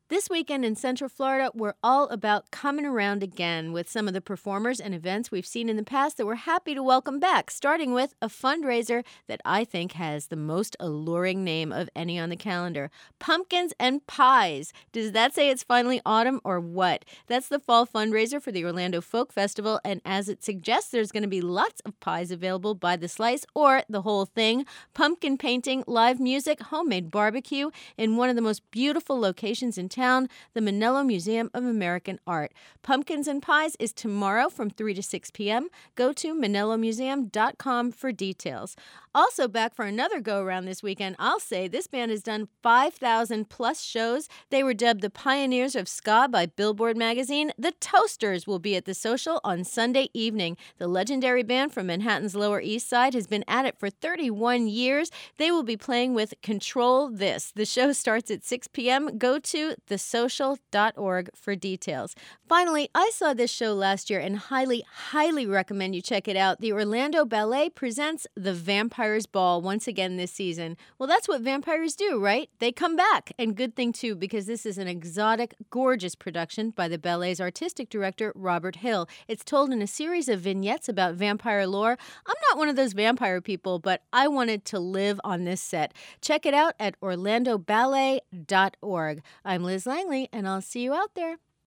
This weekend in Central Florida, we're all about coming around again with some of the performers and events we've seen in the past that we're happy to welcome back, starting with a fundraiser that I think has the most alluring name of any on the calendar, Pumpkins and Pies. Does that say it's finally autumn or what? That's the fall fundraiser for the Orlando Folk Festival, and as it suggests, there's going to be lots of pies available by the slice or the whole thing, pumpkin painting, live music, homemade barbecue in one of the most beautiful locations in town, the Manello Museum of American Art. Pumpkins and Pies is tomorrow from 3 to 6 p.m. Go to manellomuseum.com for details. Also back for another go-around this weekend, I'll say this band has done 5,000 plus shows. They were dubbed the Pioneers of Ska by Billboard magazine. The Toasters will be at the Social on Sunday evening. The legendary band from Manhattan's Lower East Side has been at it for 31 years. They will be playing with Control This. The show starts at 6 p.m. Go to thesocial.org for details. Finally, I saw this show last year and highly, highly recommend you check it out. The Orlando Ballet presents The Vampires Ball once again this season. Well, that's what vampires do, right? They come back. And good thing, too, because this is an exotic, gorgeous production by the ballet's artistic director, Robert Hill. It's told in a series of vignettes about vampire lore. I'm not one of those vampire people, but I wanted to live on this set. Check it out at orlandoballet.org. I'm Liz Langley, and I'll see you out there.